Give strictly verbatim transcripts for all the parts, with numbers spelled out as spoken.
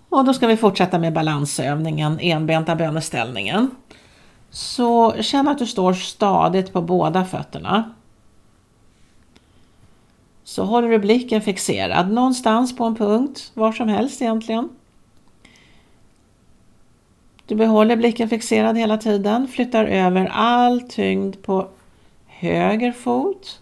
Och då ska vi fortsätta med balansövningen, enbenta böneställningen. Så känn att du står stadigt på båda fötterna. Så håller du blicken fixerad någonstans på en punkt, var som helst egentligen. Du behåller blicken fixerad hela tiden, flyttar över all tyngd på höger fot.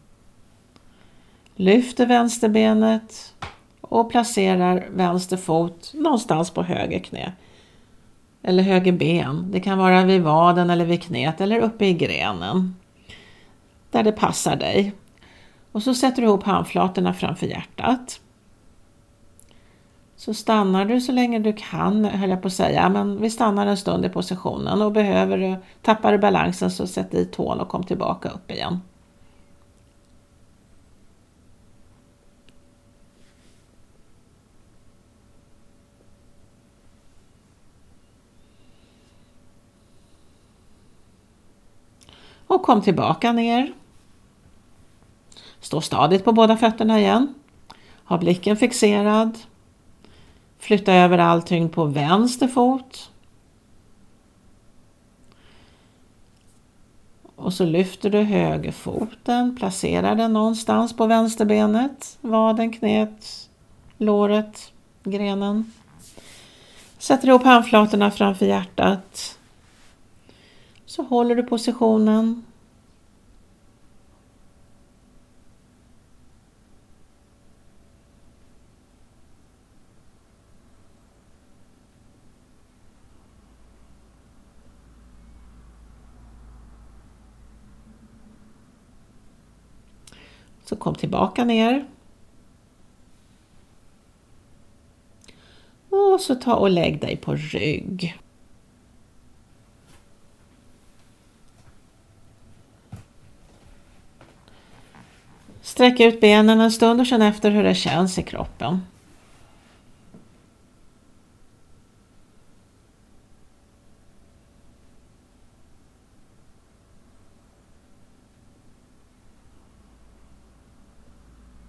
Lyfter vänsterbenet och placerar vänster fot någonstans på höger knä. Eller höger ben. Det kan vara vid vaden eller vid knät eller uppe i grenen. Där det passar dig. Och så sätter du ihop handflatorna framför hjärtat. Så stannar du så länge du kan, höll jag på att säga. Men vi stannar en stund i positionen och behöver du, tappar du balansen så sätt i tån och kom tillbaka upp igen. Och kom tillbaka ner. Stå stadigt på båda fötterna igen. Ha blicken fixerad. Flytta över all tyngd på vänster fot. Och så lyfter du högerfoten. Placerar den någonstans på vänsterbenet. Vaden, knät, låret, grenen. Sätter ihop handflatorna framför hjärtat. Så håller du positionen. Så kom tillbaka ner. Och så ta och lägg dig på rygg. Sträck ut benen en stund och känn efter hur det känns i kroppen.